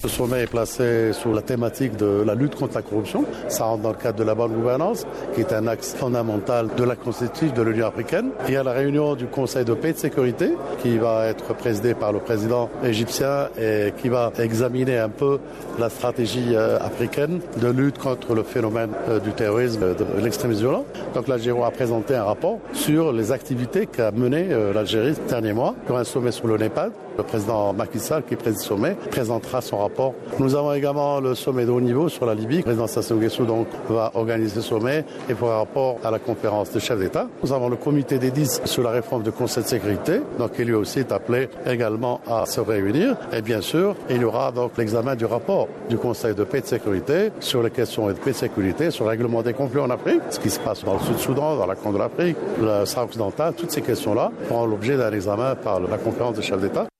Le sommet est placé sous la thématique de la lutte contre la corruption. Ça rentre dans le cadre de la bonne gouvernance, qui est un axe fondamental de la constitution de l'Union africaine. Il y a la réunion du Conseil de paix et de sécurité, qui va être présidée par le président égyptien et qui va examiner un peu la stratégie africaine de lutte contre le phénomène du terrorisme et de l'extrémisme violent. Donc l'Algérie a présenté un rapport sur les activités qu'a menées l'Algérie ces derniers mois pour un sommet sur le Népal. Le président Macky Sall, qui préside le sommet, présentera son rapport. Nous avons également le sommet de haut niveau sur la Libye. Le président Sassou Nguesso donc va organiser ce sommet et fera un rapport à la conférence des chefs d'État. Nous avons le comité des 10 sur la réforme du Conseil de sécurité, donc qui lui aussi est appelé également à se réunir. Et bien sûr, il y aura donc l'examen du rapport du Conseil de paix et de sécurité sur les questions de paix et de sécurité, sur le règlement des conflits en Afrique, ce qui se passe dans le Sud-Soudan, dans la Corne de l'Afrique, le Sahara occidental, toutes ces questions-là feront l'objet d'un examen par la conférence des chefs d'État.